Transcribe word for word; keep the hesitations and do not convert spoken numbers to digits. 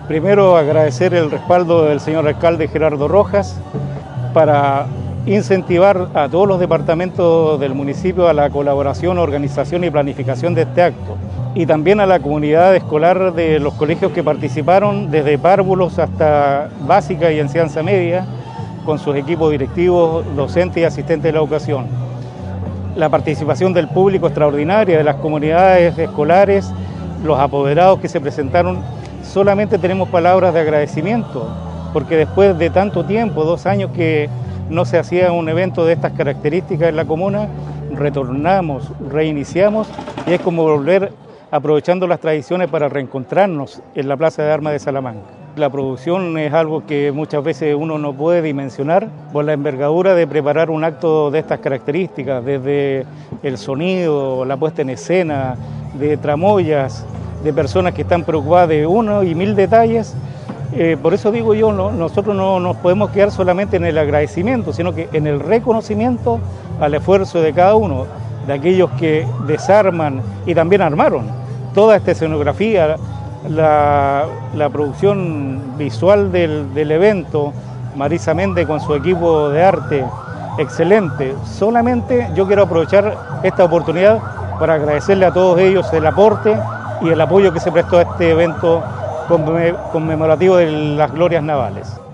Primero, agradecer el respaldo del señor alcalde Gerardo Rojas para incentivar a todos los departamentos del municipio a la colaboración, organización y planificación de este acto. Y también a la comunidad escolar de los colegios que participaron, desde párvulos hasta básica y enseñanza media, con sus equipos directivos, docentes y asistentes de la educación. La participación del público extraordinaria, de las comunidades escolares, los apoderados que se presentaron, solamente tenemos palabras de agradecimiento, porque después de tanto tiempo, dos años que no se hacía un evento de estas características en la comuna, retornamos, reiniciamos y es como volver aprovechando las tradiciones para reencontrarnos en la Plaza de Armas de Salamanca. La producción es algo que muchas veces uno no puede dimensionar por la envergadura de preparar un acto de estas características, desde el sonido, la puesta en escena, de tramoyas, de personas que están preocupadas de uno y mil detalles. Eh, por eso digo yo, no, nosotros no nos podemos quedar solamente en el agradecimiento, sino que en el reconocimiento al esfuerzo de cada uno, de aquellos que desarman y también armaron toda esta escenografía, la, la producción visual del, del evento, Marisa Méndez con su equipo de arte, excelente. Solamente yo quiero aprovechar esta oportunidad para agradecerle a todos ellos el aporte y el apoyo que se prestó a este evento conmemorativo de las glorias navales.